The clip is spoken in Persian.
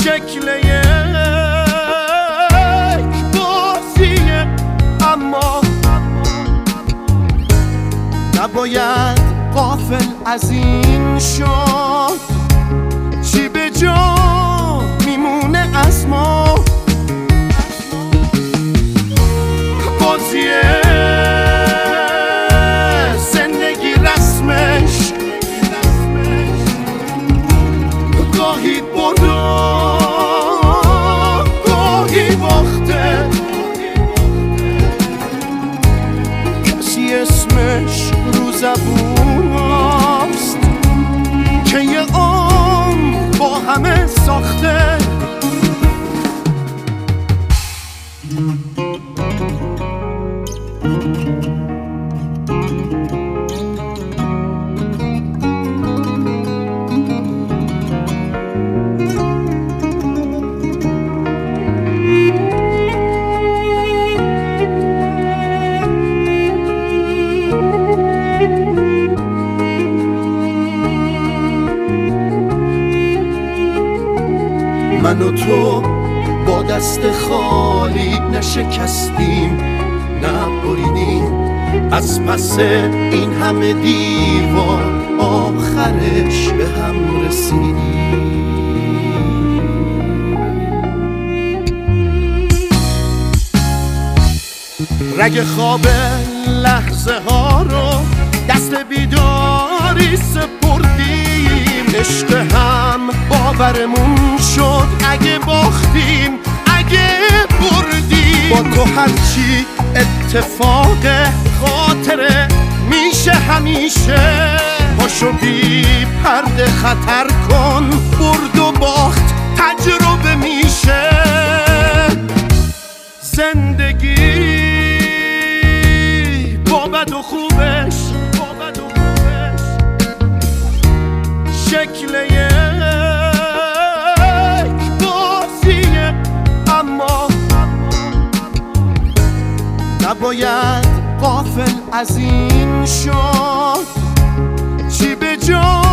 شکل یک بازیه، اما نباید غافل از این شد چی به جا میمونه از ما. بازیه زندگی رسمش گاهی برده گاهی باخته، کسی اسمش رو زبون هست که یه عمر با همه ساخته. من و تو با دست خالی نشکستیم، نبریدیم از پس این همه دیوار، آخرش به هم رسیدیم. رگ خواب لحظه ها رو دست بیداری سپردیم، عشق هم باورمون شد اگه باختیم اگه بردیم. با تو هرچی اتفاق خاطره میشه همیشه، پاشو بی پرده خطر کن، برد و باخت تجربه میشه. زندگی با بد و خوبش شکل یک بازیه، اما نباید غافل از این شد چی به جا